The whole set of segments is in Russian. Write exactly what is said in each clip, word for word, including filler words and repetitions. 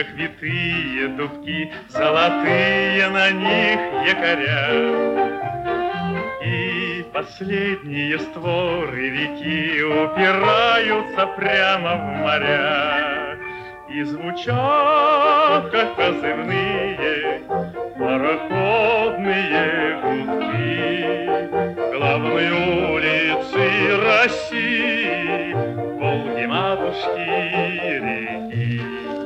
как витые дубки, золотые на них якоря. И последние створы реки упираются прямо в моря. И звучат, как позывные, пароходные гудки главной улицы России, Волги, матушки реки.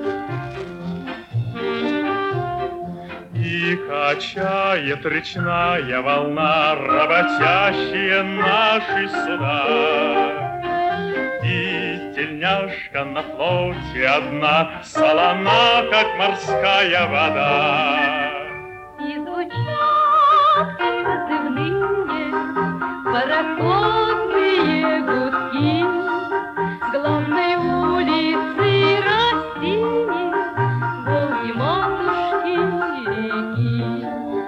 И качает речная волна работящие наши суда. И тельняшка на флоте одна солона, как морская вода. И звучат, как позывные, пароходные гудки главной улицы России, Волги, матушки реки.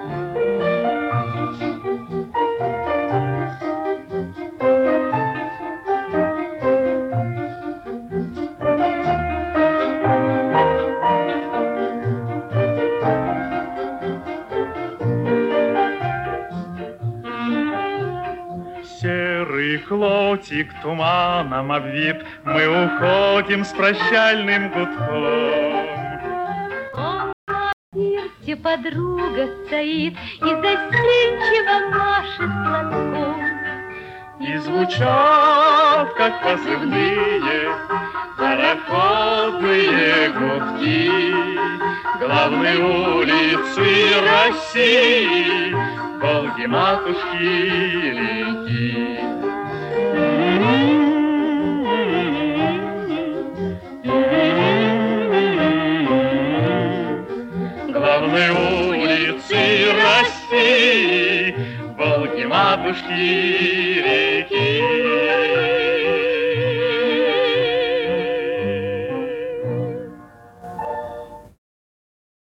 Серый клотик туманом обвит, мы уходим с прощальным гудком. Он на пирсе подруга стоит и застенчиво машет платком. И звучат, как позывные, пароходные гудки главной улицы России, Волги, матушки реки. Главной улицы России, Волги, матушки реки.